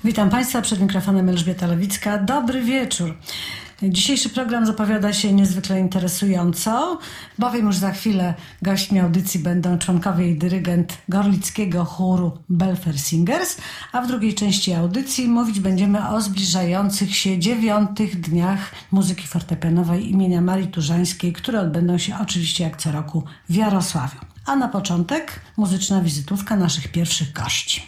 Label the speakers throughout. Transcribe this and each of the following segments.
Speaker 1: Witam Państwa, przed mikrofonem Elżbieta Lewicka. Dobry wieczór. Dzisiejszy program zapowiada się niezwykle interesująco, bowiem już za chwilę gośćmi audycji będą członkowie i dyrygent Gorlickiego Chóru Belfer Singers, a w drugiej części audycji mówić będziemy o zbliżających się 9. dniach muzyki fortepianowej imienia Marii Turzańskiej, które odbędą się oczywiście jak co roku w Jarosławiu. A na początek muzyczna wizytówka naszych pierwszych gości.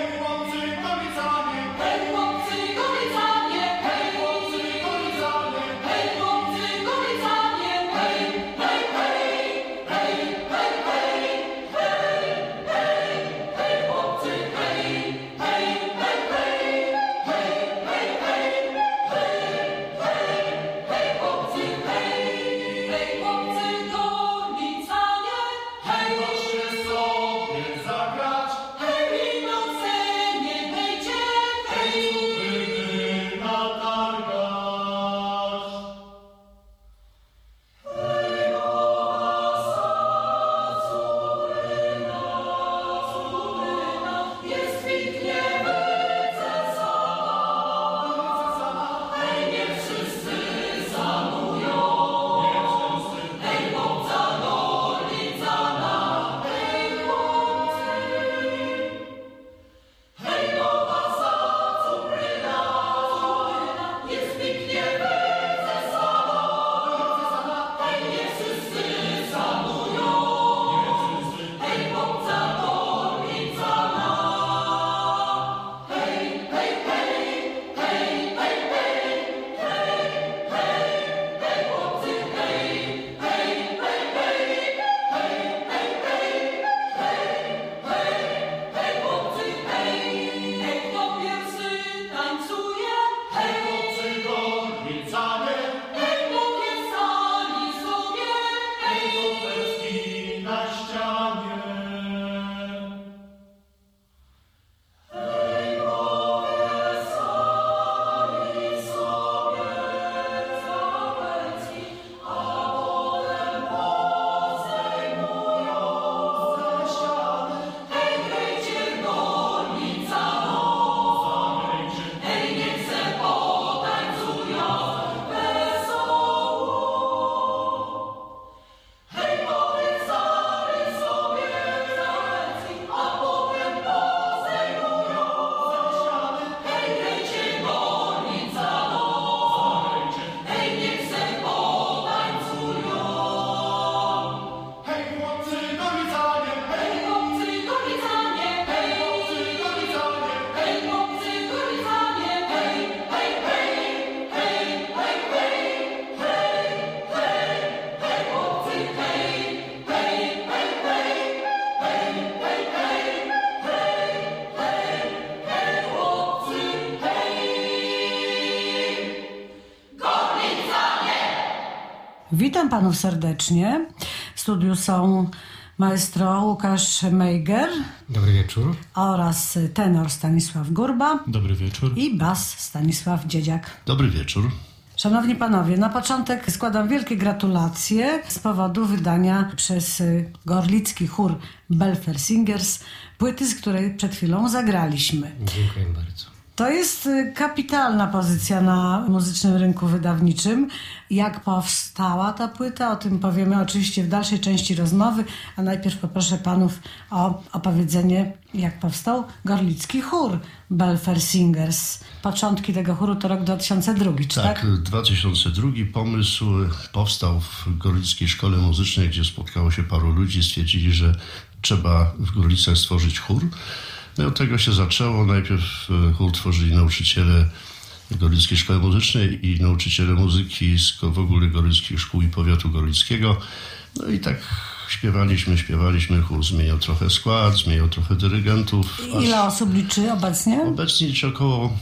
Speaker 1: Witam panów serdecznie. W studiu są maestro Łukasz Mejger.
Speaker 2: Dobry wieczór.
Speaker 1: Oraz tenor Stanisław Gurba.
Speaker 3: Dobry wieczór.
Speaker 1: I bas Stanisław Dziedziak.
Speaker 4: Dobry wieczór.
Speaker 1: Szanowni panowie, na początek składam wielkie gratulacje z powodu wydania przez Gorlicki Chór Belfer Singers płyty, z której przed chwilą zagraliśmy.
Speaker 2: Dziękuję bardzo.
Speaker 1: To jest kapitalna pozycja na muzycznym rynku wydawniczym. Jak powstała ta płyta? O tym powiemy oczywiście w dalszej części rozmowy, a najpierw poproszę panów o opowiedzenie, jak powstał Gorlicki Chór Belfer Singers. Początki tego chóru to rok 2002, czy tak?
Speaker 4: Tak, 2002 pomysł powstał w Gorlickiej Szkole Muzycznej, gdzie spotkało się paru ludzi, stwierdzili, że trzeba w Gorlicach stworzyć chór. No i od tego się zaczęło. Najpierw chór tworzyli nauczyciele Gorlickiej Szkoły Muzycznej i nauczyciele muzyki z w ogóle Gorlickich Szkół i Powiatu Gorlickiego. No i tak śpiewaliśmy, chór zmieniał trochę skład, zmieniał trochę dyrygentów.
Speaker 1: Ile osób liczy obecnie?
Speaker 4: Obecnie liczy około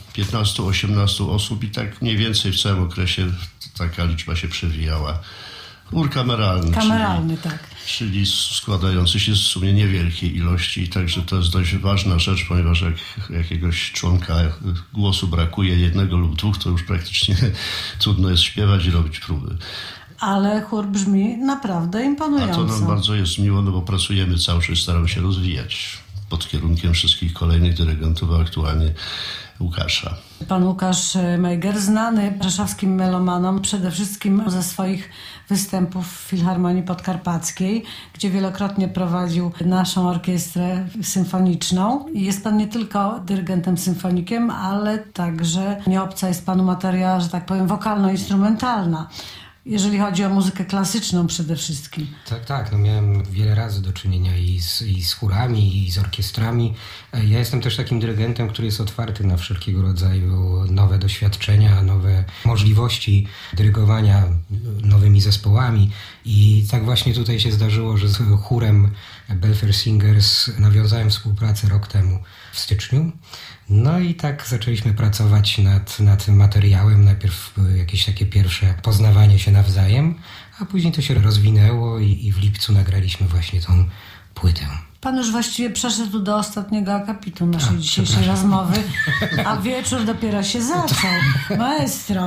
Speaker 4: 15-18 osób i tak mniej więcej w całym okresie taka liczba się przewijała. Chór kameralny.
Speaker 1: Kameralny, tak.
Speaker 4: Czyli składający się z w sumie niewielkiej ilości. Także to jest dość ważna rzecz, ponieważ jak jakiegoś członka głosu brakuje, jednego lub dwóch, to już praktycznie trudno jest śpiewać i robić próby.
Speaker 1: Ale chór brzmi naprawdę imponująco.
Speaker 4: A to nam bardzo jest miło, no bo pracujemy cały czas, staramy się rozwijać pod kierunkiem wszystkich kolejnych dyrygentów, a aktualnie Łukasza.
Speaker 1: Pan Łukasz Mejger, znany rzeszowskim melomanom przede wszystkim ze swoich występów w Filharmonii Podkarpackiej, gdzie wielokrotnie prowadził naszą orkiestrę symfoniczną. I jest pan nie tylko dyrygentem symfonikiem, ale także nieobca jest panu materia, że tak powiem, wokalno-instrumentalna. Jeżeli chodzi o muzykę klasyczną przede wszystkim.
Speaker 2: Tak, no miałem wiele razy do czynienia i z chórami, i z orkiestrami. Ja jestem też takim dyrygentem, który jest otwarty na wszelkiego rodzaju nowe doświadczenia, nowe możliwości dyrygowania nowymi zespołami. I tak właśnie tutaj się zdarzyło, że z chórem Belfair Singers nawiązałem współpracę rok temu w styczniu. No i tak zaczęliśmy pracować nad tym materiałem. Najpierw były jakieś takie pierwsze poznawanie się nawzajem, a później to się rozwinęło i w lipcu nagraliśmy właśnie tą płytę.
Speaker 1: Pan już właściwie przeszedł do ostatniego akapitu naszej dzisiejszej rozmowy, a wieczór dopiero się zaczął. Maestro,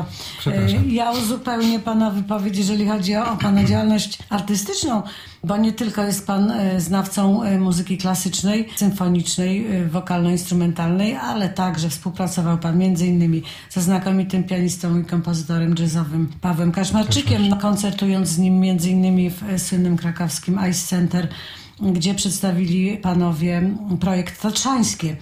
Speaker 1: ja uzupełnię pana wypowiedź, jeżeli chodzi o pana działalność artystyczną, bo nie tylko jest pan znawcą muzyki klasycznej, symfonicznej, wokalno-instrumentalnej, ale także współpracował pan m.in. ze znakomitym pianistą i kompozytorem jazzowym Pawłem Kaczmarczykiem, koncertując z nim m.in. w słynnym krakowskim Ice Center, gdzie przedstawili panowie projekt Tatrzańskie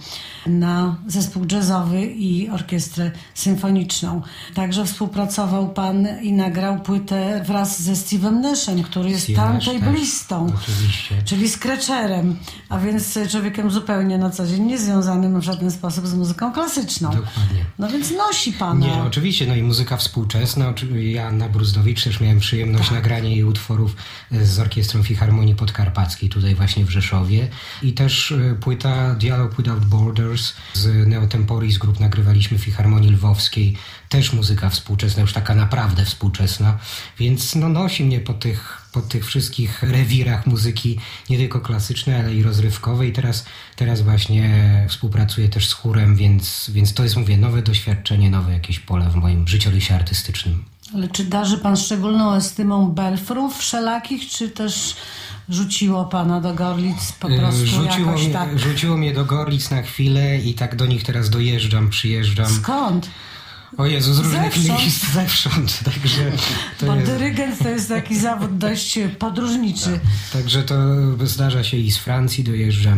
Speaker 1: na zespół jazzowy i orkiestrę symfoniczną. Także współpracował pan i nagrał płytę wraz ze Steve'em Nashem, który jest turntablistą, czyli scratcherem, a więc człowiekiem zupełnie na co dzień niezwiązanym w żaden sposób z muzyką klasyczną.
Speaker 2: Dokładnie.
Speaker 1: No więc nosi pana.
Speaker 2: Nie, oczywiście, no i muzyka współczesna. Ja, Anna Bruzdowicz, też miałem przyjemność nagrania jej utworów z Orkiestrą Filharmonii Podkarpackiej, tutaj właśnie w Rzeszowie. I też płyta Dialogue Without Borders z Neo Temporis Group nagrywaliśmy w Filharmonii Lwowskiej. Też muzyka współczesna, już taka naprawdę współczesna. Więc no, nosi mnie po tych wszystkich rewirach muzyki, nie tylko klasycznej, ale i rozrywkowej. Teraz właśnie współpracuję też z chórem, więc to jest, mówię, nowe doświadczenie, nowe jakieś pole w moim życiorysie artystycznym.
Speaker 1: Ale czy darzy pan szczególną estymą belfrów wszelakich, czy też rzuciło pana do Gorlic po prostu jakoś tak?
Speaker 2: Rzuciło mnie do Gorlic na chwilę i tak do nich teraz przyjeżdżam.
Speaker 1: Skąd?
Speaker 2: O Jezu, z różnych miejsc, zewsząd. Także
Speaker 1: bo dyrygent to jest taki zawód dość podróżniczy.
Speaker 2: Także to zdarza się i z Francji dojeżdżam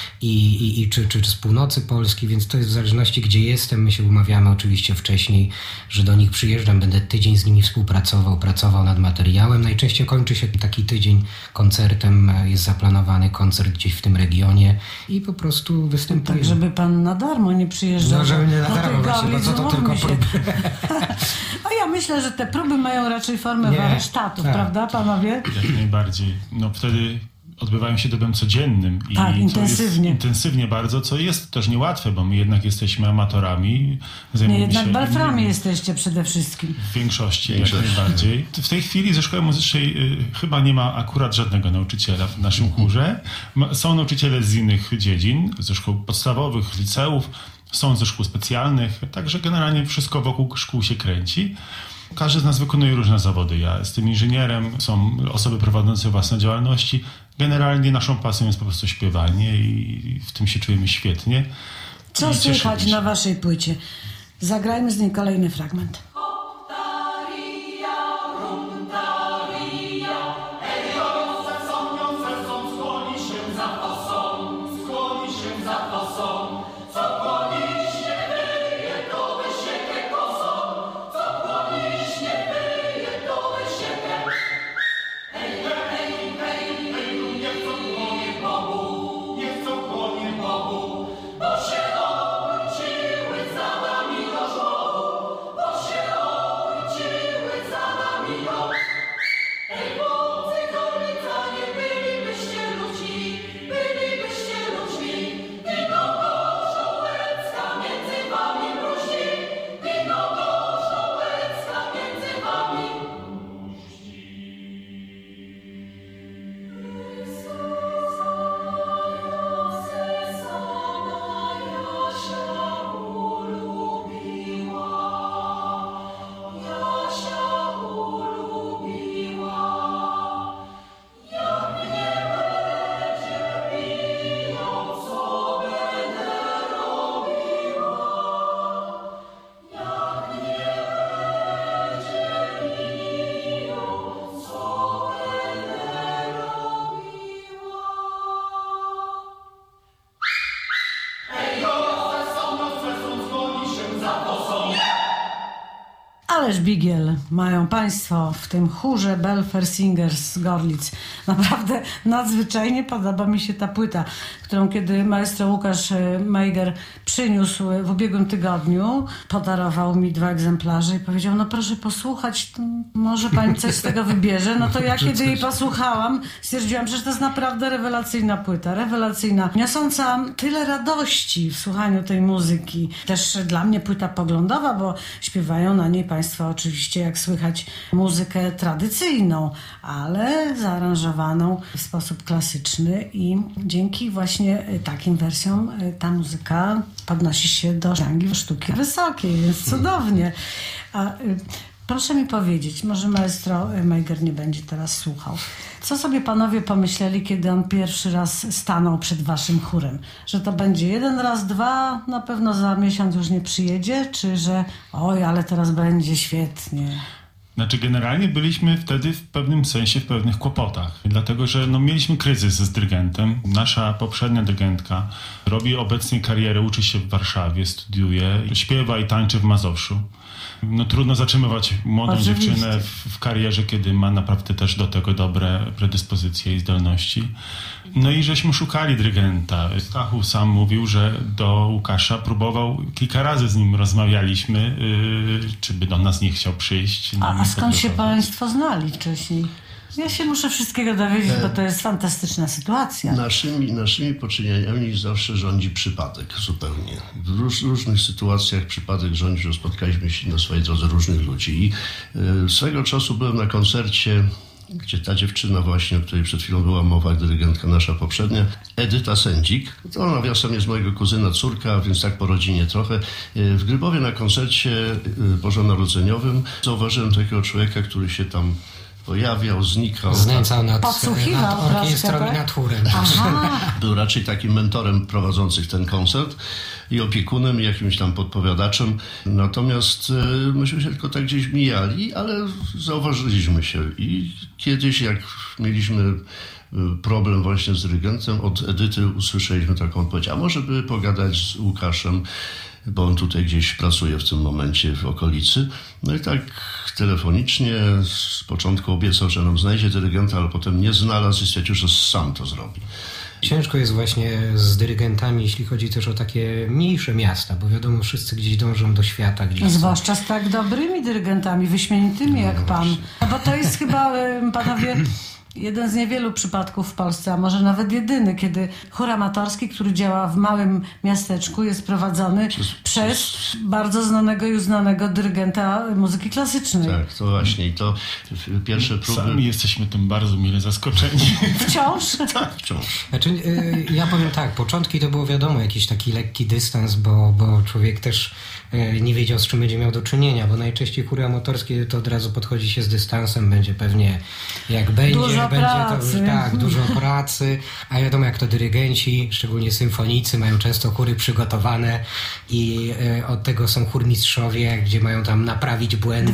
Speaker 2: czy z północy Polski, więc to jest w zależności gdzie jestem. My się umawiamy oczywiście wcześniej, że do nich przyjeżdżam, będę tydzień z nimi pracował nad materiałem. Najczęściej kończy się taki tydzień koncertem, jest zaplanowany koncert gdzieś w tym regionie i po prostu występuję.
Speaker 1: Tak, żeby pan na darmo nie przyjeżdżał.
Speaker 2: No, żeby nie na darmo właśnie, bo co to tylko próby.
Speaker 1: A ja myślę, że te próby mają raczej formę warsztatów, prawda panowie?
Speaker 3: Jak najbardziej. No wtedy odbywają się dobem codziennym.
Speaker 1: Tak, intensywnie.
Speaker 3: Intensywnie bardzo, co jest też niełatwe, bo my jednak jesteśmy amatorami.
Speaker 1: Jednak belframi jesteście przede wszystkim.
Speaker 3: W większości. Jak najbardziej. W tej chwili ze szkoły muzycznej chyba nie ma akurat żadnego nauczyciela w naszym chórze. Są nauczyciele z innych dziedzin, ze szkół podstawowych, liceów, są ze szkół specjalnych, także generalnie wszystko wokół szkół się kręci. Każdy z nas wykonuje różne zawody. Ja jestem inżynierem, są osoby prowadzące własne działalności. Generalnie naszą pasją jest po prostu śpiewanie i w tym się czujemy świetnie.
Speaker 1: Co słychać na waszej płycie? Zagrajmy z niej kolejny fragment.
Speaker 5: Bo się obróciły za wami do żołu, bo się
Speaker 1: Ależ bigiel mają Państwo w tym chórze Belfer Singers z Gorlic. Naprawdę nadzwyczajnie podoba mi się ta płyta, którą kiedy maestro Łukasz Mejger przyniósł w ubiegłym tygodniu, podarował mi 2 egzemplarze i powiedział, no proszę posłuchać, może Pani coś z tego wybierze. No to ja kiedy jej posłuchałam, stwierdziłam, że to jest naprawdę rewelacyjna płyta, rewelacyjna, niosąca tyle radości w słuchaniu tej muzyki. Też dla mnie płyta poglądowa, bo śpiewają na niej Państwo oczywiście, jak słychać, muzykę tradycyjną, ale zaaranżowaną w sposób klasyczny i dzięki właśnie takim wersjom ta muzyka podnosi się do rangi sztuki wysokiej, więc cudownie. A proszę mi powiedzieć, może maestro Mejger nie będzie teraz słuchał, co sobie panowie pomyśleli, kiedy on pierwszy raz stanął przed waszym chórem? Że to będzie 1 raz, 2, na pewno za miesiąc już nie przyjedzie, czy że oj, ale teraz będzie świetnie?
Speaker 3: Znaczy generalnie byliśmy wtedy w pewnym sensie w pewnych kłopotach, dlatego że mieliśmy kryzys z dyrygentem. Nasza poprzednia dyrygentka robi obecnie karierę, uczy się w Warszawie, studiuje, śpiewa i tańczy w Mazowszu. Trudno zatrzymywać młodą dziewczynę w karierze, kiedy ma naprawdę też do tego dobre predyspozycje i zdolności. I żeśmy szukali dyrygenta. Stachu sam mówił, że do Łukasza próbował, kilka razy z nim rozmawialiśmy, czy by do nas nie chciał przyjść.
Speaker 1: A skąd się Państwo znali wcześniej? Ja się muszę wszystkiego dowiedzieć, bo to jest fantastyczna sytuacja.
Speaker 4: Naszymi poczynieniami zawsze rządzi przypadek zupełnie. W różnych sytuacjach przypadek rządzi, że spotkaliśmy się na swojej drodze różnych ludzi. I swego czasu byłem na koncercie, gdzie ta dziewczyna właśnie, o której przed chwilą była mowa, dyrygentka nasza poprzednia, Edyta Sędzik. To nawiasem jest mojego kuzyna córka, więc tak po rodzinie trochę. W Grybowie na koncercie bożonarodzeniowym zauważyłem takiego człowieka, który się tam pojawiał, znikał.
Speaker 2: Znęcał nad
Speaker 1: orkiestrą
Speaker 2: i nad chórem.
Speaker 4: Był raczej takim mentorem prowadzących ten koncert i opiekunem, i jakimś tam podpowiadaczem. Natomiast myśmy się tylko tak gdzieś mijali, ale zauważyliśmy się. I kiedyś, jak mieliśmy problem właśnie z dyrygentem, od Edyty usłyszeliśmy taką odpowiedź, a może by pogadać z Łukaszem, bo on tutaj gdzieś pracuje w tym momencie w okolicy. I tak telefonicznie z początku obiecał, że nam znajdzie dyrygenta, ale potem nie znalazł i stwierdził, że sam to zrobi.
Speaker 2: Ciężko jest właśnie z dyrygentami, jeśli chodzi też o takie mniejsze miasta, bo wiadomo, wszyscy gdzieś dążą do świata.
Speaker 1: Zwłaszcza z tak dobrymi dyrygentami, wyśmienitymi jak pan. Bo to jest chyba, panowie, jeden z niewielu przypadków w Polsce, a może nawet jedyny, kiedy chór amatorski, który działa w małym miasteczku, jest prowadzony przez bardzo znanego i uznanego dyrygenta muzyki klasycznej.
Speaker 4: Tak, to właśnie. I to pierwsze próby...
Speaker 3: Sami jesteśmy tym bardzo mile zaskoczeni.
Speaker 1: Wciąż?
Speaker 4: Tak, wciąż.
Speaker 2: Znaczy, ja powiem tak, początki to było wiadomo, jakiś taki lekki dystans, bo człowiek też nie wiedział, z czym będzie miał do czynienia, bo najczęściej chóry amatorskie to od razu podchodzi się z dystansem, będzie pewnie jak będzie,
Speaker 1: pracy.
Speaker 2: To tak, dużo pracy, a wiadomo jak to dyrygenci, szczególnie symfonicy, mają często chóry przygotowane i od tego są chórmistrzowie, gdzie mają tam naprawić błędy.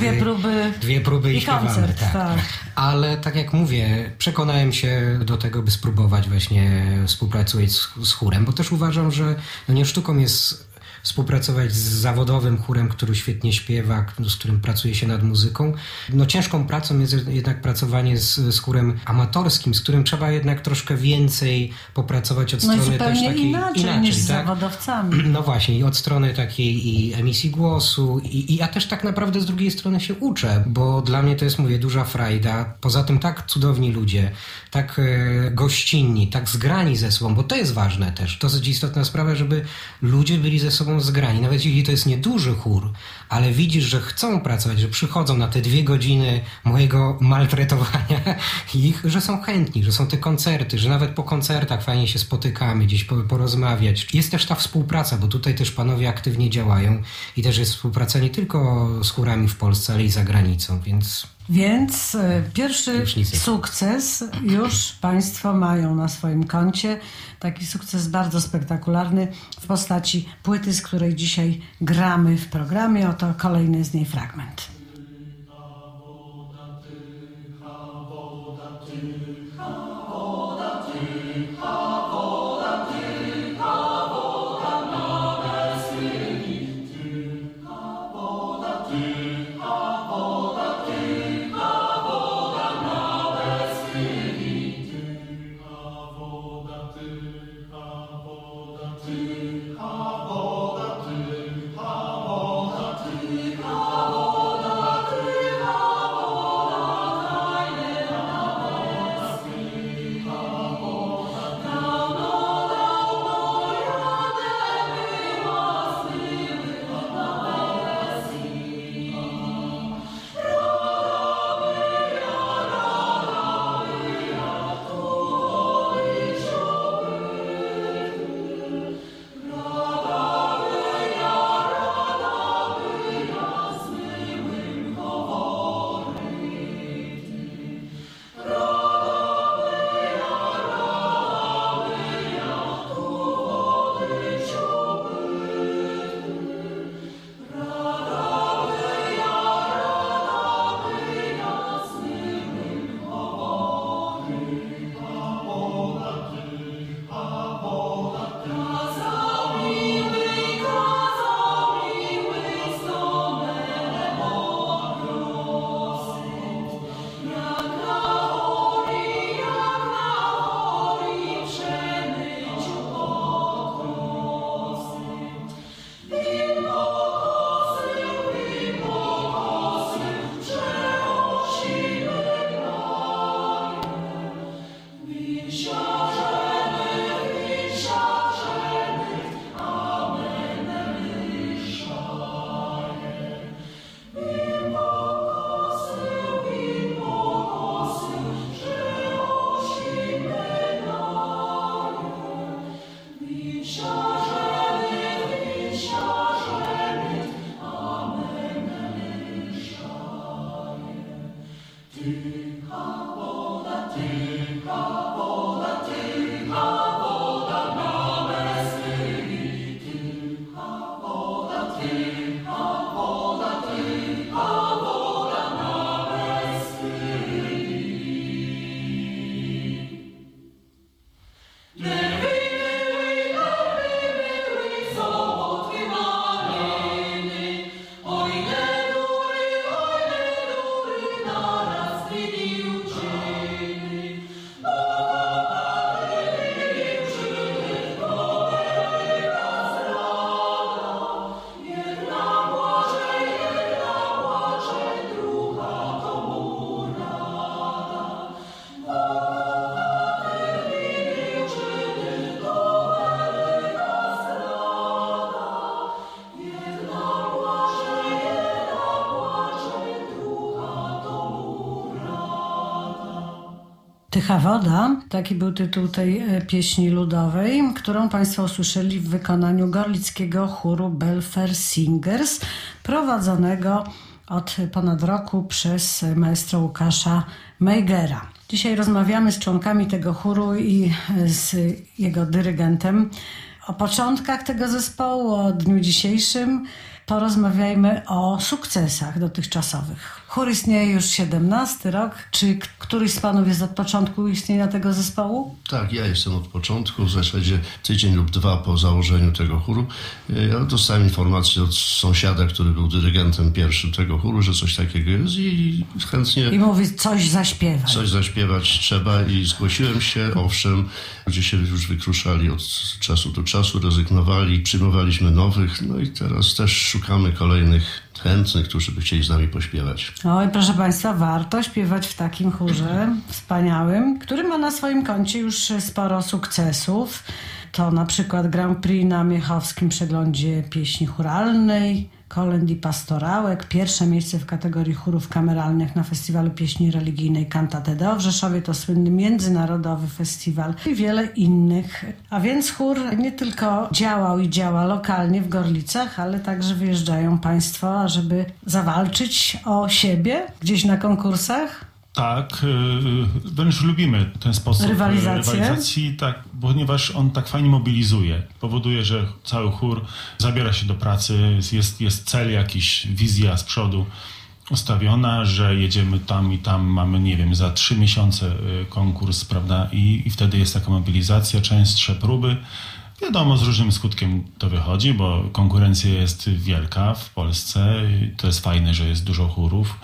Speaker 2: 2 próby i śpiewamy.
Speaker 1: Koncert, tak.
Speaker 2: Ale tak jak mówię, przekonałem się do tego, by spróbować właśnie współpracować z chórem, bo też uważam, że nie sztuką jest współpracować z zawodowym chórem, który świetnie śpiewa, z którym pracuje się nad muzyką. Ciężką pracą jest jednak pracowanie z chórem amatorskim, z którym trzeba jednak troszkę więcej popracować od strony
Speaker 1: zupełnie
Speaker 2: też takiej
Speaker 1: inaczej niż z zawodowcami.
Speaker 2: No właśnie, i od strony takiej i emisji głosu i ja też tak naprawdę z drugiej strony się uczę, bo dla mnie to jest, mówię, duża frajda. Poza tym tak cudowni ludzie, tak gościnni, tak zgrani ze sobą, bo to jest ważne też. To jest istotna sprawa, żeby ludzie byli ze sobą zgrani. Nawet jeśli to jest nieduży chór, ale widzisz, że chcą pracować, że przychodzą na te 2 godziny mojego maltretowania ich, że są chętni, że są te koncerty, że nawet po koncertach fajnie się spotykamy, gdzieś porozmawiać. Jest też ta współpraca, bo tutaj też panowie aktywnie działają i też jest współpraca nie tylko z chórami w Polsce, ale i za granicą,
Speaker 1: Więc pierwszy sukces już Państwo mają na swoim koncie. Taki sukces bardzo spektakularny w postaci płyty, z której dzisiaj gramy w programie. Oto kolejny z niej fragment. Tycha woda, taki był tytuł tej pieśni ludowej, którą Państwo usłyszeli w wykonaniu gorlickiego chóru Belfer Singers, prowadzonego od ponad roku przez maestro Łukasza Meigera. Dzisiaj rozmawiamy z członkami tego chóru i z jego dyrygentem o początkach tego zespołu, o dniu dzisiejszym. Porozmawiajmy o sukcesach dotychczasowych. Chór istnieje już 17 rok. Czy któryś z panów jest od początku istnienia tego zespołu?
Speaker 4: Tak, ja jestem od początku, w zasadzie tydzień lub dwa po założeniu tego chóru. Ja dostałem informację od sąsiada, który był dyrygentem pierwszym tego chóru, że coś takiego jest i chętnie...
Speaker 1: I mówi, coś zaśpiewać.
Speaker 4: Coś zaśpiewać trzeba i zgłosiłem się, owszem, gdzie się już wykruszali od czasu do czasu, rezygnowali, przyjmowaliśmy nowych, no i teraz też szukamy kolejnych chętnych, którzy by chcieli z nami pośpiewać.
Speaker 1: Oj, proszę Państwa, warto śpiewać w takim chórze wspaniałym, który ma na swoim koncie już sporo sukcesów. To na przykład Grand Prix na Miechowskim Przeglądzie Pieśni Chóralnej, kolęd i pastorałek, pierwsze miejsce w kategorii chórów kameralnych na Festiwalu Pieśni Religijnej Cantatede w Rzeszowie, to słynny międzynarodowy festiwal i wiele innych. A więc chór nie tylko działał i działa lokalnie w Gorlicach, ale także wyjeżdżają Państwo, ażeby zawalczyć o siebie gdzieś na konkursach.
Speaker 3: Tak, wręcz lubimy ten sposób
Speaker 1: rywalizacji,
Speaker 3: tak, ponieważ on tak fajnie mobilizuje. Powoduje, że cały chór zabiera się do pracy, jest cel jakiś, wizja z przodu ustawiona, że jedziemy tam i tam, mamy, nie wiem, za 3 miesiące konkurs, prawda, i wtedy jest taka mobilizacja, częstsze próby. Wiadomo, z różnym skutkiem to wychodzi, bo konkurencja jest wielka w Polsce, to jest fajne, że jest dużo chórów.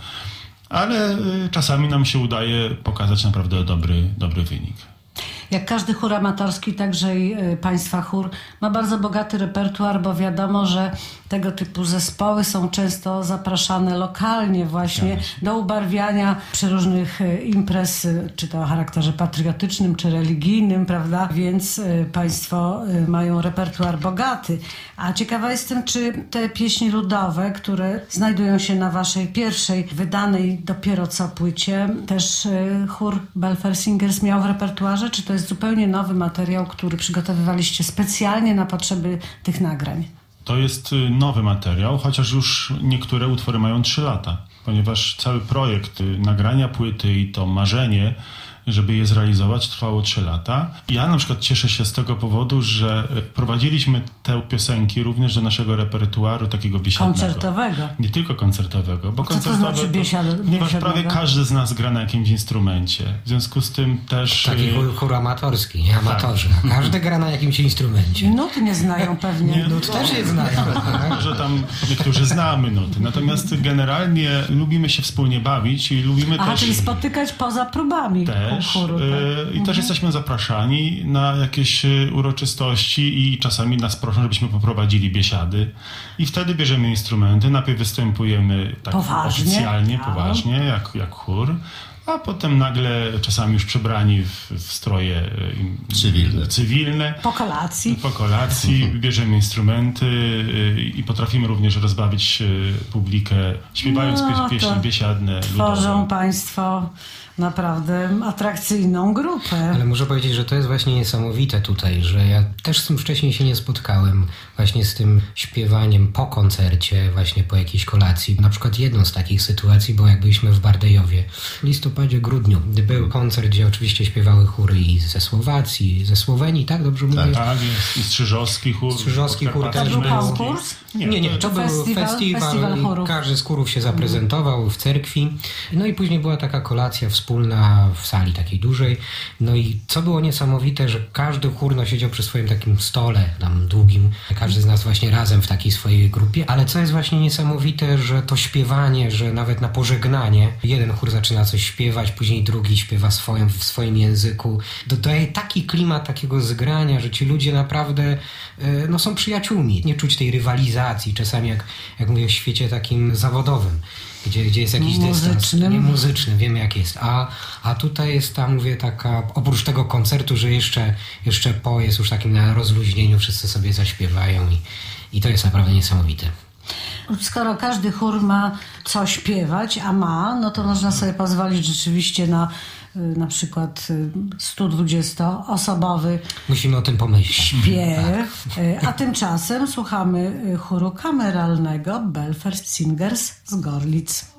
Speaker 3: Ale czasami nam się udaje pokazać naprawdę dobry wynik.
Speaker 1: Jak każdy chór amatorski, także i Państwa chór ma bardzo bogaty repertuar, bo wiadomo, że tego typu zespoły są często zapraszane lokalnie właśnie do ubarwiania przeróżnych imprez, czy to o charakterze patriotycznym, czy religijnym, prawda? Więc Państwo mają repertuar bogaty. A ciekawa jestem, czy te pieśni ludowe, które znajdują się na Waszej pierwszej, wydanej dopiero co płycie, też chór Belfer Singers miał w repertuarze, czy to jest zupełnie nowy materiał, który przygotowywaliście specjalnie na potrzeby tych nagrań?
Speaker 3: To jest nowy materiał, chociaż już niektóre utwory mają 3 lata, ponieważ cały projekt nagrania płyty i to marzenie, żeby je zrealizować, trwało 3 lata. Ja na przykład cieszę się z tego powodu, że wprowadziliśmy te piosenki również do naszego repertuaru takiego biesiadnego.
Speaker 1: Koncertowego.
Speaker 3: Nie tylko koncertowego, bo koncertowe,
Speaker 1: to znaczy
Speaker 3: ponieważ prawie każdy z nas gra na jakimś instrumencie. W związku z tym też...
Speaker 2: Taki chór amatorski, nie amatorzy. Tak. Każdy gra na jakimś instrumencie.
Speaker 1: Nuty nie znają pewnie.
Speaker 2: Nut też nie znają.
Speaker 3: Że tam niektórzy znamy nuty. Natomiast generalnie lubimy się wspólnie bawić i lubimy też...
Speaker 1: czyli spotykać poza próbami. Chóru, tak?
Speaker 3: I też jesteśmy zapraszani na jakieś uroczystości i czasami nas proszą, żebyśmy poprowadzili biesiady. I wtedy bierzemy instrumenty, najpierw występujemy tak oficjalnie, poważnie, jak chór, a potem nagle, czasami już przebrani w stroje cywilne.
Speaker 1: Po kolacji
Speaker 3: bierzemy instrumenty i potrafimy również rozbawić publikę, śpiewając pieśni biesiadne.
Speaker 1: Tworzą
Speaker 3: ludowe.
Speaker 1: Państwo naprawdę atrakcyjną grupę.
Speaker 2: Ale muszę powiedzieć, że to jest właśnie niesamowite tutaj, że ja też z tym wcześniej się nie spotkałem, właśnie z tym śpiewaniem po koncercie, właśnie po jakiejś kolacji. Na przykład jedną z takich sytuacji było, jak byliśmy w Bardejowie w listopadzie, grudniu. Był koncert, gdzie oczywiście śpiewały chóry i ze Słowacji, ze Słowenii, tak? Dobrze mówię?
Speaker 3: Tak, i Strzyżowski chór.
Speaker 2: Strzyżowski chór też
Speaker 1: był
Speaker 2: był.
Speaker 1: konkurs?
Speaker 2: Nie, to był festiwal
Speaker 1: chórów.
Speaker 2: Każdy z chórów się zaprezentował w cerkwi. No i później była taka kolacja wspólna w sali takiej dużej. No i co było niesamowite, że każdy chór siedział przy swoim takim stole tam długim. Każdy z nas właśnie razem w takiej swojej grupie. Ale co jest właśnie niesamowite, że to śpiewanie, że nawet na pożegnanie jeden chór zaczyna coś śpiewać, później drugi śpiewa w swoim języku. Dodaje taki klimat takiego zgrania, że ci ludzie naprawdę są przyjaciółmi. Nie czuć tej rywalizacji. Czasami jak mówię w świecie takim zawodowym, gdzie jest jakiś dystans, nie muzyczny, wiemy jak jest. A tutaj jest ta, mówię, taka, oprócz tego koncertu, że jeszcze jest już takim na rozluźnieniu, wszyscy sobie zaśpiewają i to jest naprawdę niesamowite.
Speaker 1: Skoro każdy chór ma co śpiewać, no to można sobie pozwolić rzeczywiście na na przykład 120-osobowy
Speaker 2: Musimy o tym pomyśleć.
Speaker 1: śpiew, a tymczasem słuchamy chóru kameralnego Belfast Singers z Gorlic.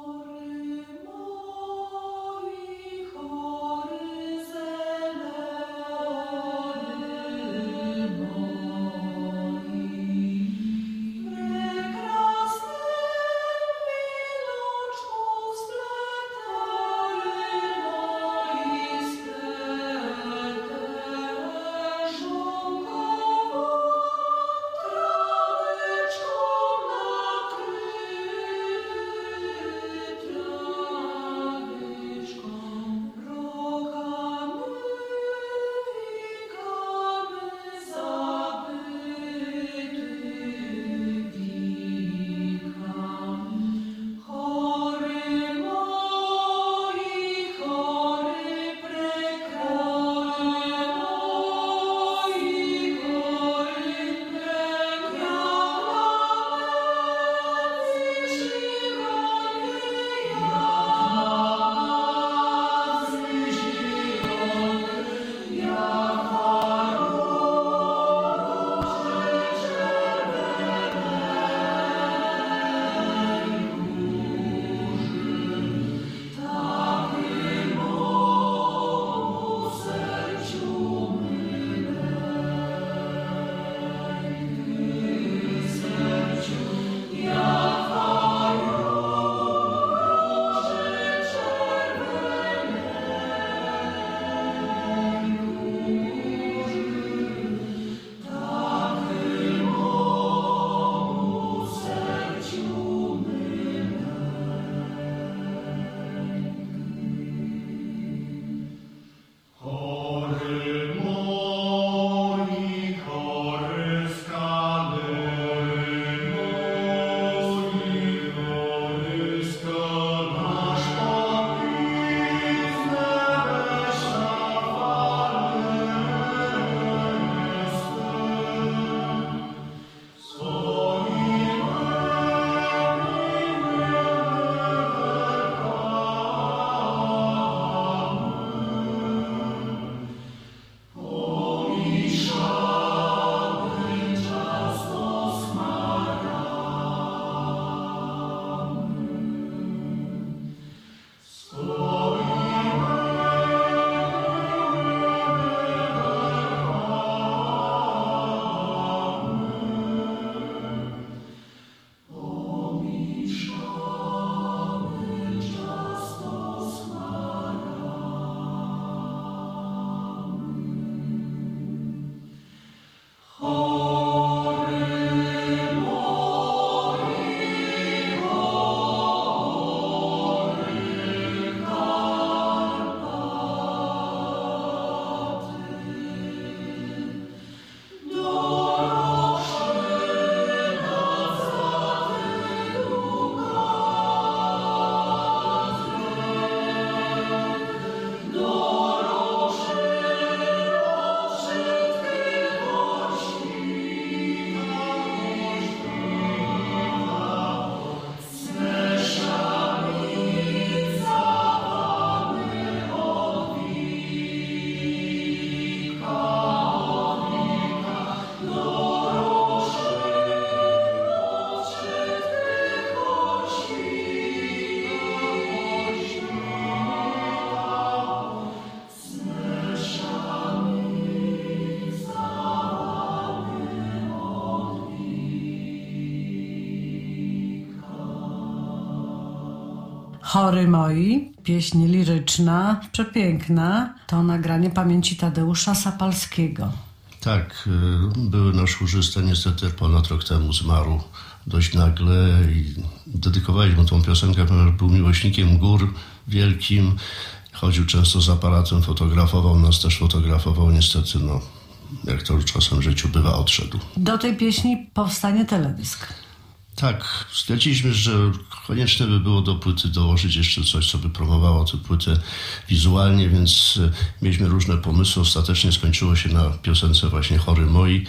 Speaker 1: Chory moi, pieśń liryczna, przepiękna, to nagranie pamięci Tadeusza Sapalskiego.
Speaker 4: Tak, były nasz chórzysta niestety ponad rok temu zmarł dość nagle i dedykowaliśmy tą piosenkę, ponieważ był miłośnikiem gór wielkim, chodził często z aparatem, fotografował nas, też fotografował, niestety, no, jak to czasem w życiu bywa, odszedł.
Speaker 1: Do tej pieśni powstanie teledysk.
Speaker 4: Tak, stwierdziliśmy, że konieczne by było do płyty dołożyć jeszcze coś, co by promowało tę płytę wizualnie, więc mieliśmy różne pomysły. Ostatecznie skończyło się na piosence właśnie Chory moi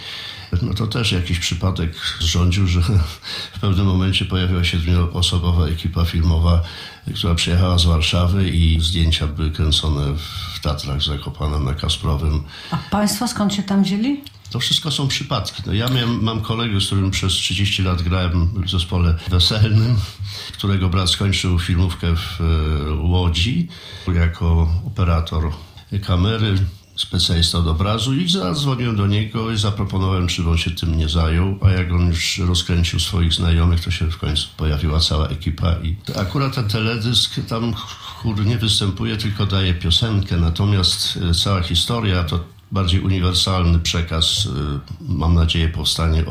Speaker 4: No to też jakiś przypadek zrządził, że w pewnym momencie pojawiła się 7-osobowa ekipa filmowa, która przyjechała z Warszawy i zdjęcia były kręcone w Tatrach Zakopane na Kasprowym.
Speaker 1: A państwo skąd się tam wzięli?
Speaker 4: To wszystko są przypadki. No ja mam kolegę, z którym przez 30 lat grałem w zespole weselnym, którego brat skończył filmówkę w Łodzi jako operator kamery, specjalista od obrazu i zadzwoniłem do niego i zaproponowałem, czy on się tym nie zajął, a jak on już rozkręcił swoich znajomych, to się w końcu pojawiła cała ekipa i akurat ten teledysk, tam chór nie występuje, tylko daje piosenkę, natomiast cała historia to bardziej uniwersalny przekaz, mam nadzieję, powstanie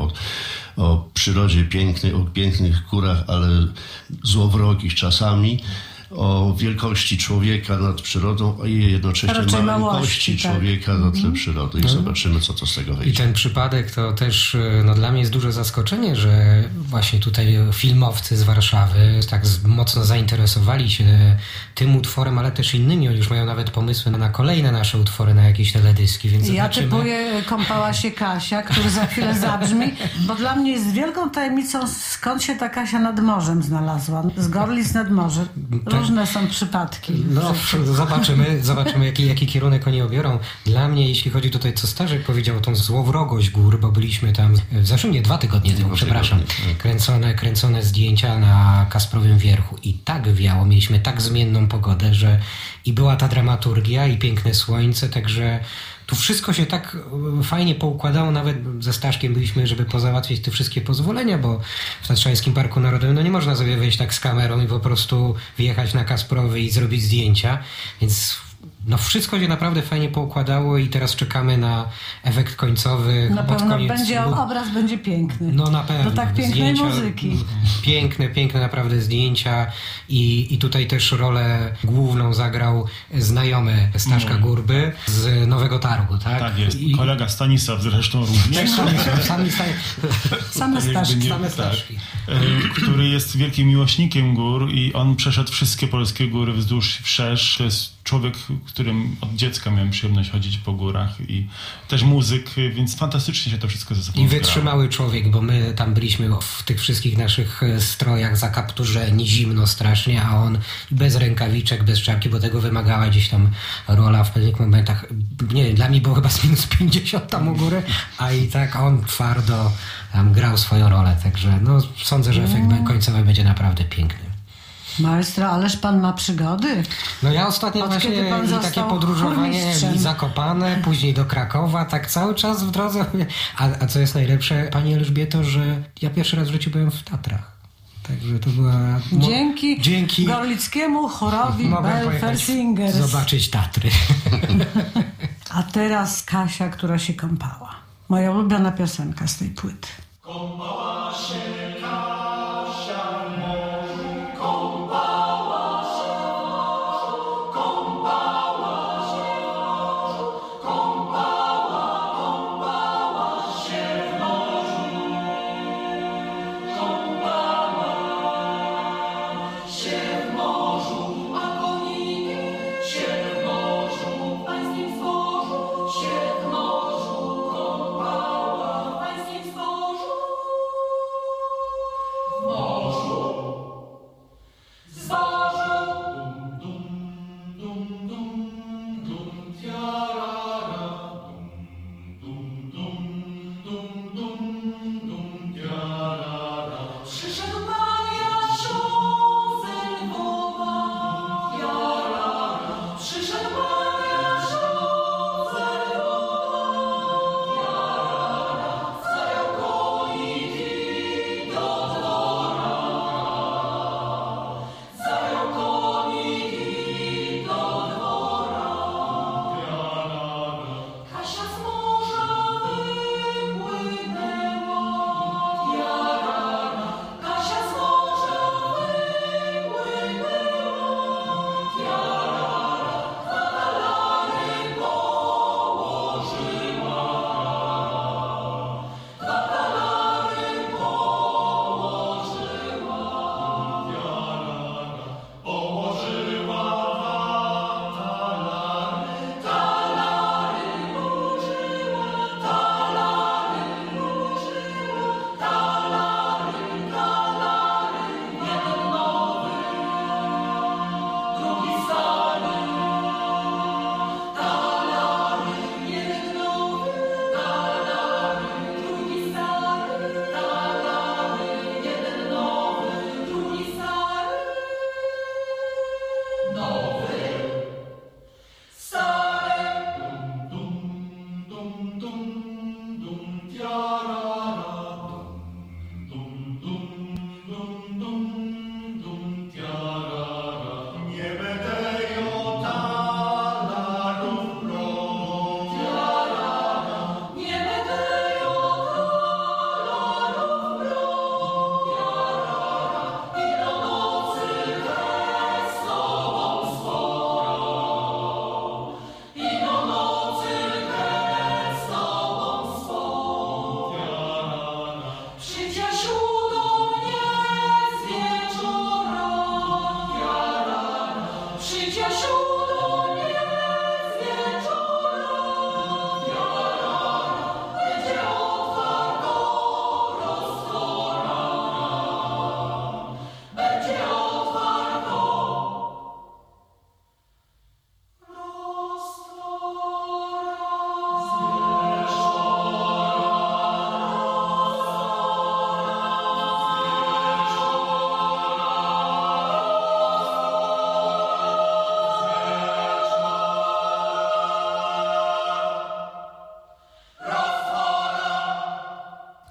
Speaker 4: o przyrodzie pięknej, o pięknych górach, ale złowrogich czasami, o wielkości człowieka nad przyrodą i jednocześnie maleńkości człowieka nad tle przyrody. I zobaczymy, co to z tego wyjdzie.
Speaker 2: I ten przypadek to też no, dla mnie jest duże zaskoczenie, że właśnie tutaj filmowcy z Warszawy tak mocno zainteresowali się tym utworem, ale też innymi. Oni już mają nawet pomysły na kolejne nasze utwory, na jakieś teledyski, więc
Speaker 1: Ja
Speaker 2: zobaczymy.
Speaker 1: typuję Kąpała się Kasia, który za chwilę zabrzmi, bo dla mnie jest wielką tajemnicą, skąd się ta Kasia nad morzem znalazła. Z Gorlic nad morze. Różne są przypadki.
Speaker 2: No, zobaczymy jaki kierunek oni obiorą. Dla mnie, jeśli chodzi tutaj, co Starzek powiedział, o tą złowrogość gór, bo byliśmy tam w zeszłym, nie, 2 tygodnie temu, przepraszam, kręcone zdjęcia na Kasprowym Wierchu i tak wiało, mieliśmy tak zmienną pogodę, że i była ta dramaturgia i piękne słońce, także tu wszystko się tak fajnie poukładało, nawet ze Staszkiem byliśmy, żeby pozałatwić te wszystkie pozwolenia, bo w Tatrzańskim Parku Narodowym no nie można sobie wejść tak z kamerą i po prostu wjechać na Kasprowy i zrobić zdjęcia, więc no wszystko się naprawdę fajnie poukładało i teraz czekamy na efekt końcowy.
Speaker 1: Na pewno obraz będzie piękny.
Speaker 2: No na pewno.
Speaker 1: Do tak pięknej muzyki.
Speaker 2: Piękne naprawdę zdjęcia i tutaj też rolę główną zagrał znajomy Staszka Gurby z Nowego Targu, tak?
Speaker 3: Tak jest. Kolega Stanisław zresztą również.
Speaker 1: Same
Speaker 2: Staszki.
Speaker 3: Który jest wielkim miłośnikiem gór i on przeszedł wszystkie polskie góry wzdłuż i wszerz. To jest człowiek, którym od dziecka miałem przyjemność chodzić po górach i też muzyk, więc fantastycznie się to wszystko ze sobą
Speaker 2: I wytrzymały człowiek, bo my tam byliśmy w tych wszystkich naszych strojach zakapturzeni, zimno strasznie, a on bez rękawiczek, bez czapki, bo tego wymagała gdzieś tam rola w pewnych momentach. Nie wiem, dla mnie było chyba z -50 tam u góry, a i tak on twardo tam grał swoją rolę, także no sądzę, że efekt końcowy będzie naprawdę piękny.
Speaker 1: Maestro, ależ pan ma przygody.
Speaker 2: No ja ostatnio właśnie takie podróżowanie i Zakopane, później do Krakowa, tak cały czas w drodze. A co jest najlepsze, pani Elżbieto, że ja pierwszy raz w życiu byłem w Tatrach. Także to była...
Speaker 1: Dzięki gorlickiemu chorowi Belfer-Singers.
Speaker 2: Zobaczyć Tatry.
Speaker 1: A teraz Kasia, która się kąpała. Moja ulubiona piosenka z tej płyty.
Speaker 5: Kąpała się Kasia w morzu,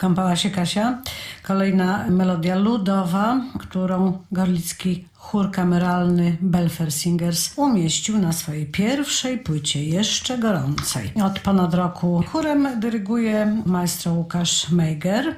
Speaker 1: Kąpała się Kasia. Kolejna melodia ludowa, którą gorlicki chór kameralny Belfer Singers umieścił na swojej pierwszej płycie, jeszcze gorącej. Od ponad roku chórem dyryguje maestro Łukasz Mejger,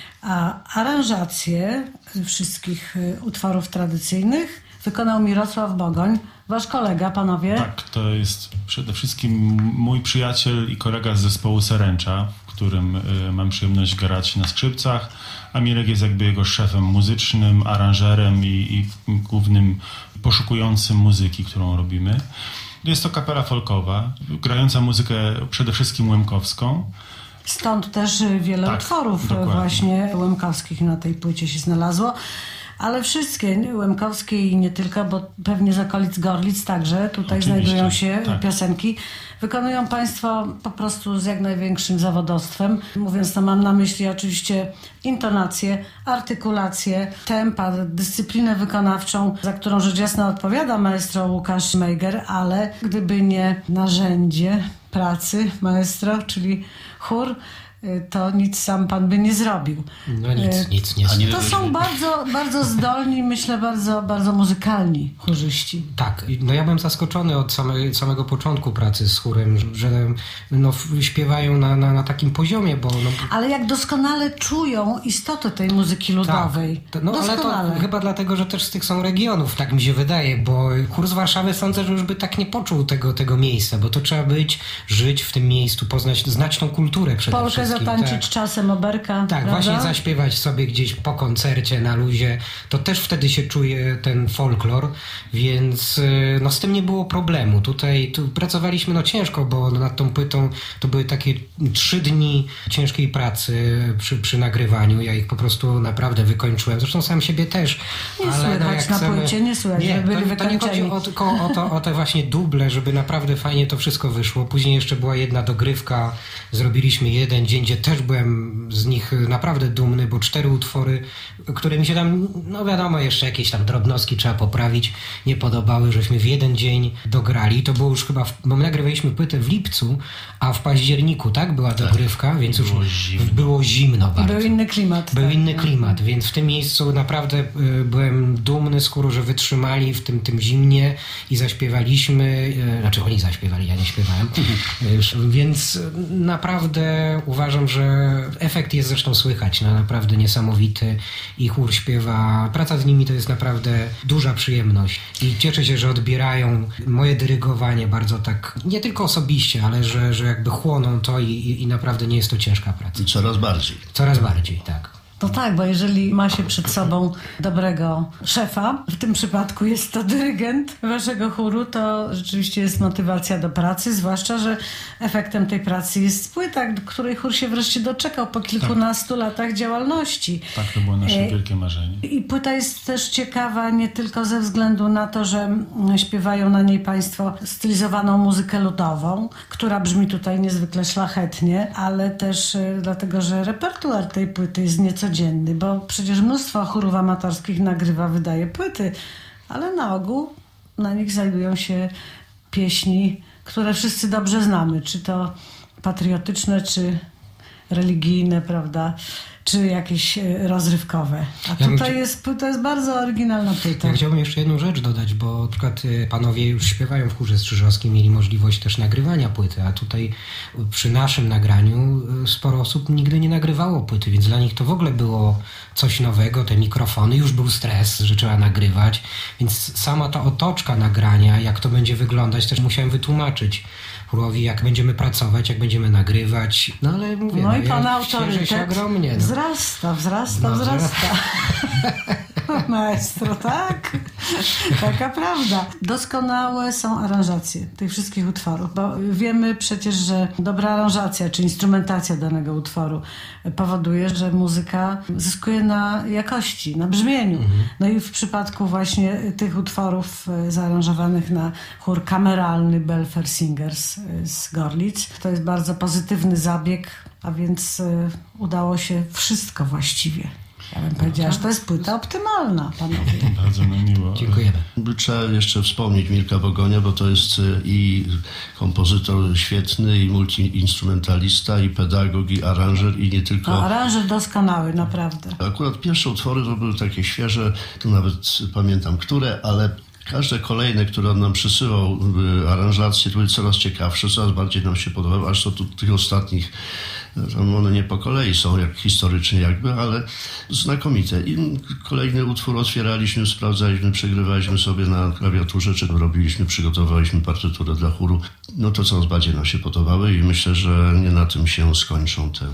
Speaker 1: a aranżacje wszystkich utworów tradycyjnych wykonał Mirosław Bogoń, wasz kolega, panowie.
Speaker 3: Tak, to jest przede wszystkim mój przyjaciel i kolega z zespołu Seręcza, w którym mam przyjemność grać na skrzypcach, a Mirek jest jakby jego szefem muzycznym, aranżerem i głównym poszukującym muzyki, którą robimy. Jest to kapela folkowa, grająca muzykę przede wszystkim łemkowską.
Speaker 1: Stąd też wiele utworów
Speaker 3: dokładnie.
Speaker 1: właśnie łemkowskich na tej płycie się znalazło. Ale wszystkie łemkowskie i nie tylko, bo pewnie z okolic Gorlic także tutaj
Speaker 3: Oczywiście,
Speaker 1: znajdują się
Speaker 3: tak.
Speaker 1: piosenki. Wykonują państwo po prostu z jak największym zawodowstwem. Mówiąc to, mam na myśli oczywiście intonację, artykulację, tempa, dyscyplinę wykonawczą, za którą rzecz jasna odpowiada maestro Łukasz Mejger, ale gdyby nie narzędzie pracy maestro, czyli chór, to nic sam pan by nie zrobił.
Speaker 2: No nic nie.
Speaker 1: To są bardzo, bardzo zdolni, myślę, bardzo, bardzo muzykalni chórzyści.
Speaker 2: Tak, no ja byłem zaskoczony od samego początku pracy z chórem, że no, śpiewają na takim poziomie, bo... No,
Speaker 1: ale jak doskonale czują istotę tej muzyki ludowej.
Speaker 2: Tak, no
Speaker 1: doskonale.
Speaker 2: ale to chyba dlatego, że też z tych są regionów, tak mi się wydaje, bo chór z Warszawy sądzę, że już by tak nie poczuł tego miejsca, bo to trzeba żyć w tym miejscu, znać tą kulturę przede
Speaker 1: Polkę
Speaker 2: wszystkim.
Speaker 1: zatańczyć
Speaker 2: tak.
Speaker 1: czasem oberka.
Speaker 2: Tak,
Speaker 1: prawda?
Speaker 2: właśnie zaśpiewać sobie gdzieś po koncercie na luzie, to też wtedy się czuje ten folklor, więc no z tym nie było problemu. Tu pracowaliśmy ciężko, bo nad tą płytą to były takie 3 dni ciężkiej pracy przy nagrywaniu. Ja ich po prostu naprawdę wykończyłem. Zresztą sam siebie też.
Speaker 1: Nie słychać na płycie, nie słychać, że byli wykończeni.
Speaker 2: To nie chodzi o te właśnie duble, żeby naprawdę fajnie to wszystko wyszło. Później jeszcze była jedna dogrywka, zrobiliśmy jeden dzień, gdzie też byłem z nich naprawdę dumny, bo 4 utwory, które mi się tam, no wiadomo, jeszcze jakieś tam drobnostki trzeba poprawić, nie podobały, żeśmy w jeden dzień dograli. To było już chyba, bo my nagrywaliśmy płytę w lipcu, a w październiku, tak? Była dogrywka, więc już było zimno bardzo.
Speaker 1: Był inny klimat.
Speaker 2: Był
Speaker 1: tak.
Speaker 2: inny klimat, więc w tym miejscu naprawdę byłem dumny z chóru, że wytrzymali w tym zimnie i zaśpiewaliśmy, znaczy oni zaśpiewali, ja nie śpiewałem, więc naprawdę uważam, że efekt jest zresztą słychać, naprawdę niesamowity i chór śpiewa. Praca z nimi to jest naprawdę duża przyjemność i cieszę się, że odbierają moje dyrygowanie bardzo tak, nie tylko osobiście, ale że jakby chłoną to i naprawdę nie jest to ciężka praca.
Speaker 4: I coraz bardziej.
Speaker 2: Coraz bardziej, tak.
Speaker 1: No tak, bo jeżeli ma się przed sobą dobrego szefa, w tym przypadku jest to dyrygent waszego chóru, to rzeczywiście jest motywacja do pracy, zwłaszcza, że efektem tej pracy jest płyta, której chór się wreszcie doczekał po kilkunastu latach działalności.
Speaker 3: Tak, to było nasze wielkie marzenie.
Speaker 1: I płyta jest też ciekawa nie tylko ze względu na to, że śpiewają na niej państwo stylizowaną muzykę ludową, która brzmi tutaj niezwykle szlachetnie, ale też dlatego, że repertuar tej płyty jest niecodzienny, bo przecież mnóstwo chórów amatorskich wydaje płyty, ale na ogół na nich znajdują się pieśni, które wszyscy dobrze znamy, czy to patriotyczne, czy religijne, prawda, czy jakieś rozrywkowe. A tutaj to jest bardzo oryginalna płyta.
Speaker 2: Ja chciałbym jeszcze jedną rzecz dodać, bo na przykład panowie już śpiewają w chórze strzyżowskim, mieli możliwość też nagrywania płyty, a tutaj przy naszym nagraniu sporo osób nigdy nie nagrywało płyty, więc dla nich to w ogóle było coś nowego, te mikrofony, już był stres, że trzeba nagrywać, więc sama ta otoczka nagrania, jak to będzie wyglądać, też musiałem wytłumaczyć chórowi, jak będziemy pracować, jak będziemy nagrywać. No ale mówię,
Speaker 1: no i pana
Speaker 2: cieszę się
Speaker 1: autorytet
Speaker 2: ogromnie. No.
Speaker 1: wzrasta. Maestro, tak? Taka prawda. Doskonałe są aranżacje tych wszystkich utworów, bo wiemy przecież, że dobra aranżacja czy instrumentacja danego utworu powoduje, że muzyka zyskuje na jakości, na brzmieniu. No i w przypadku właśnie tych utworów zaaranżowanych na chór kameralny Belfer Singers z Gorlic, to jest bardzo pozytywny zabieg, a więc udało się wszystko właściwie. Ja bym powiedziała, że to jest płyta optymalna, panowie.
Speaker 3: Bardzo nam miło.
Speaker 2: Dziękujemy.
Speaker 4: Trzeba jeszcze wspomnieć Mirka Bogonia, bo to jest i kompozytor świetny, i multiinstrumentalista, i pedagog, i aranżer, i nie tylko...
Speaker 1: No, aranżer doskonały, naprawdę.
Speaker 4: Akurat pierwsze utwory to były takie świeże, tu nawet pamiętam które, ale każde kolejne, które on nam przysyłał, aranżacje były coraz ciekawsze, coraz bardziej nam się podobały, aż do tych ostatnich, tam one nie po kolei są, jak historycznie jakby, ale znakomite. I kolejny utwór otwieraliśmy, sprawdzaliśmy, przegrywaliśmy sobie na klawiaturze, czy robiliśmy, przygotowaliśmy partyturę dla chóru. No to coraz bardziej nam się podobały i myślę, że nie na tym się skończą te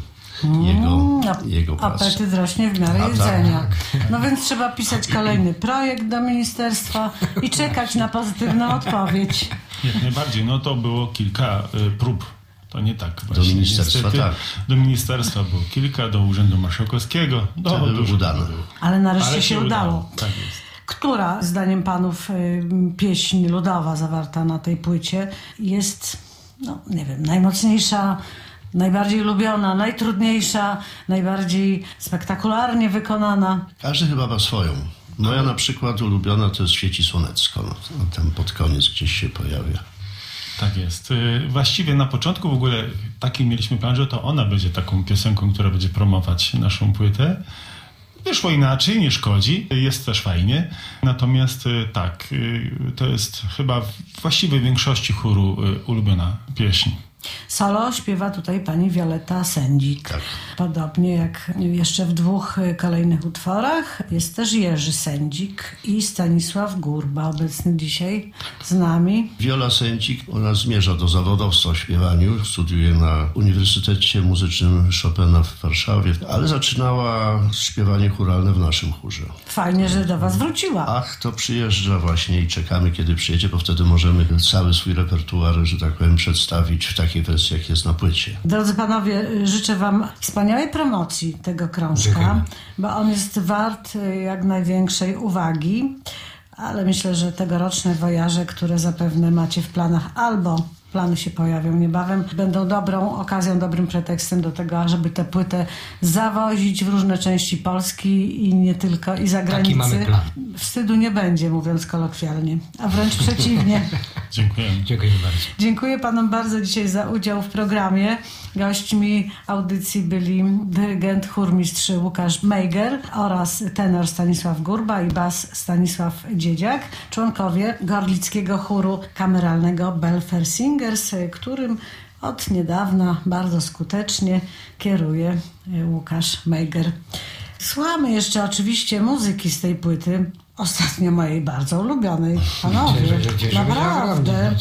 Speaker 4: jego prace.
Speaker 1: Apetyt rośnie w miarę jedzenia. No więc trzeba pisać kolejny projekt do ministerstwa i czekać na pozytywną odpowiedź.
Speaker 3: Jak najbardziej. No to było kilka prób. To nie tak właśnie.
Speaker 4: Do ministerstwa,
Speaker 3: niestety.
Speaker 4: tak.
Speaker 3: Do ministerstwa było kilka, do Urzędu Marszałkowskiego.
Speaker 4: Były udane.
Speaker 1: Ale nareszcie
Speaker 3: Ale
Speaker 1: się udało.
Speaker 3: Tak jest.
Speaker 1: Która, zdaniem panów, pieśń ludowa zawarta na tej płycie jest, no nie wiem, najmocniejsza, najbardziej lubiona, najtrudniejsza, najbardziej spektakularnie wykonana?
Speaker 4: Każdy chyba ma swoją. Moja na przykład ulubiona to jest Świeci Słonecko. No, tam pod koniec gdzieś się pojawia.
Speaker 3: Tak jest. Właściwie na początku w ogóle taki mieliśmy plan, że to ona będzie taką piosenką, która będzie promować naszą płytę. Wyszło inaczej, nie szkodzi, jest też fajnie. Natomiast tak, to jest chyba właściwie w większości chóru ulubiona pieśń.
Speaker 1: Solo śpiewa tutaj pani Wioletta Sędzik.
Speaker 4: Tak.
Speaker 1: Podobnie jak jeszcze w 2 kolejnych utworach jest też Jerzy Sędzik i Stanisław Gurba, obecny dzisiaj z nami.
Speaker 4: Wiola Sędzik, ona zmierza do zawodowstwa w śpiewaniu, studiuje na Uniwersytecie Muzycznym Chopina w Warszawie, ale zaczynała śpiewanie chóralne w naszym chórze.
Speaker 1: Fajnie, że do was wróciła.
Speaker 4: Ach, to przyjeżdża właśnie i czekamy, kiedy przyjedzie, bo wtedy możemy cały swój repertuar, że tak powiem, przedstawić w takiej wersji, jak jest na płycie.
Speaker 1: Drodzy panowie, życzę wam wspaniałej promocji tego krążka,
Speaker 2: Dziękujemy.
Speaker 1: bo on jest wart jak największej uwagi, ale myślę, że tegoroczne wojaże, które zapewne macie w planach albo plany się pojawią niebawem, będą dobrą okazją, dobrym pretekstem do tego, żeby tę płytę zawozić w różne części Polski i nie tylko, i za granicę.
Speaker 2: mamy plan.
Speaker 1: Wstydu nie będzie, mówiąc kolokwialnie, a wręcz przeciwnie.
Speaker 3: Dziękujemy.
Speaker 2: Dziękuję bardzo.
Speaker 1: Dziękuję panom bardzo dzisiaj za udział w programie. Gośćmi audycji byli dyrygent chórmistrz Łukasz Mejger oraz tenor Stanisław Gurba i bas Stanisław Dziedziak, członkowie Gorlickiego Chóru Kameralnego Belfer Singers, którym od niedawna bardzo skutecznie kieruje Łukasz Mejger. Słuchamy jeszcze oczywiście muzyki z tej płyty, ostatnio mojej bardzo ulubionej. Panowie, naprawdę.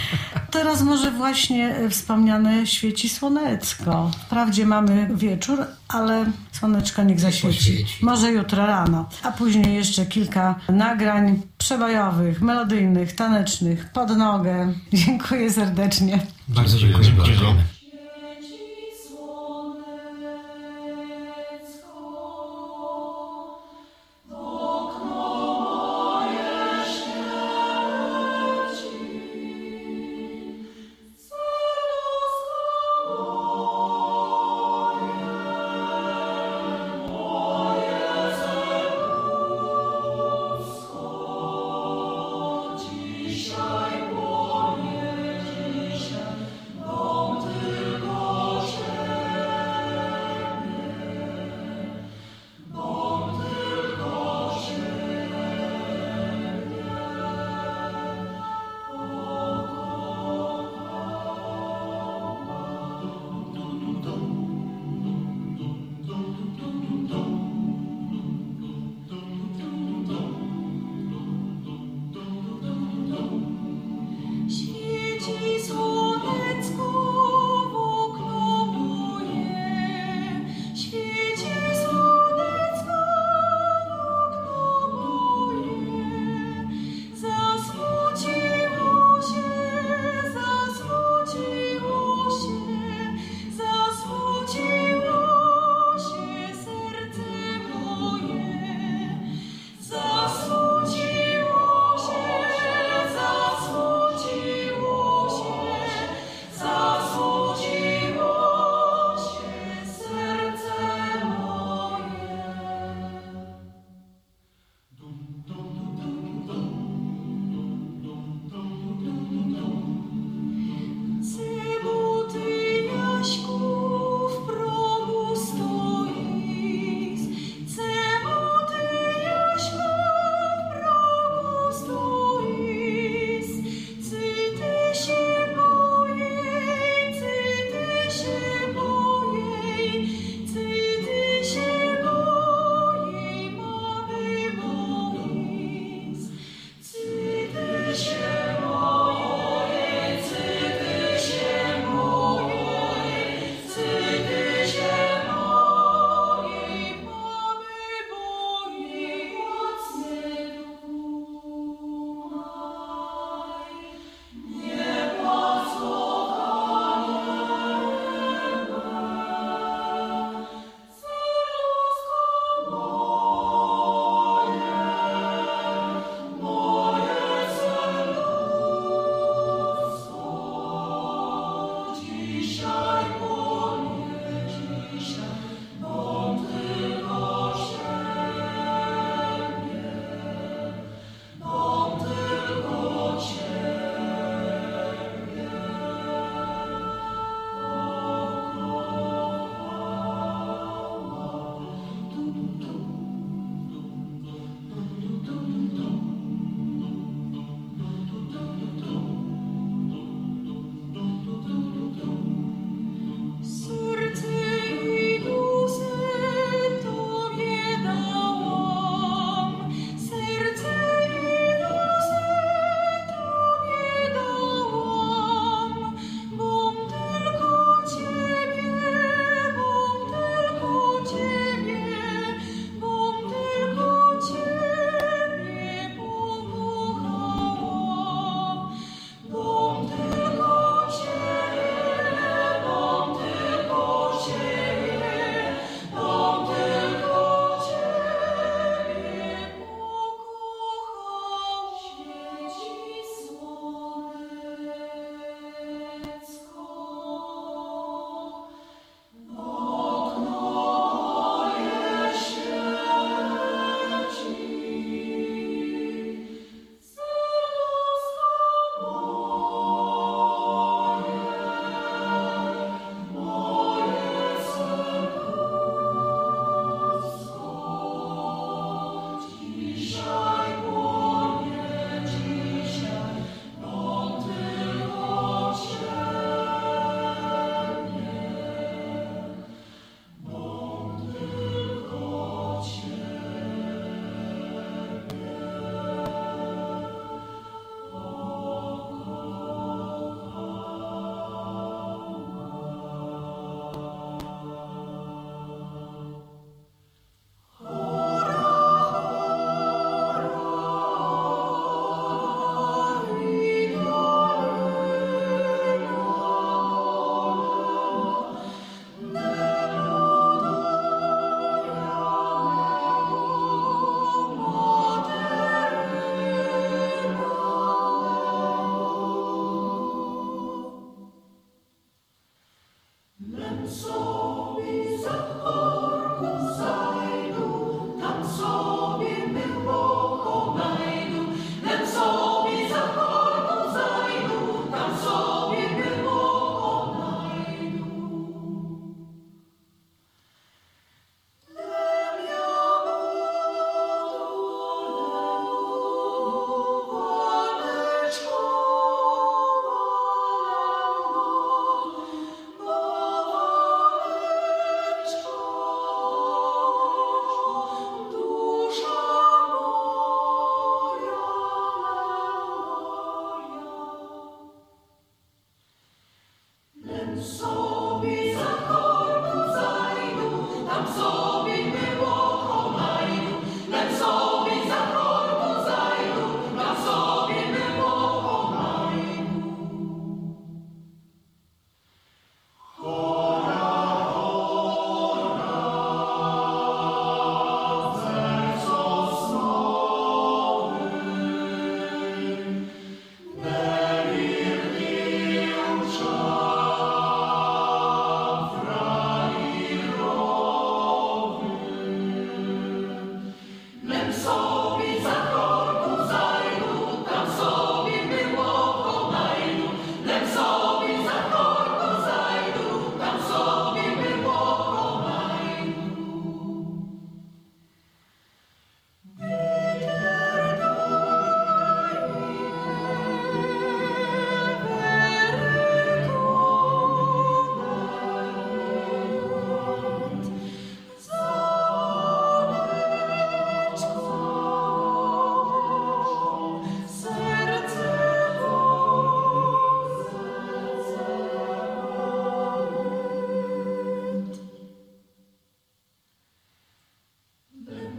Speaker 1: Teraz może właśnie wspomniane Świeci Słonecko. Wprawdzie mamy wieczór, ale słoneczko niech zaświeci. Może jutro rano. A później jeszcze kilka nagrań przebojowych, melodyjnych, tanecznych, pod nogę. Dziękuję serdecznie.
Speaker 2: Bardzo dziękuję.
Speaker 3: Dziękuję.
Speaker 5: Dzisiaj płonie, dzisiaj dom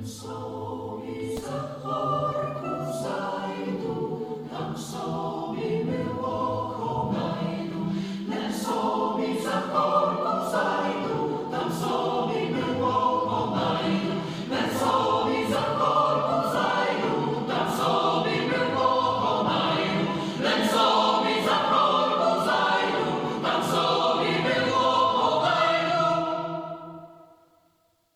Speaker 5: so is the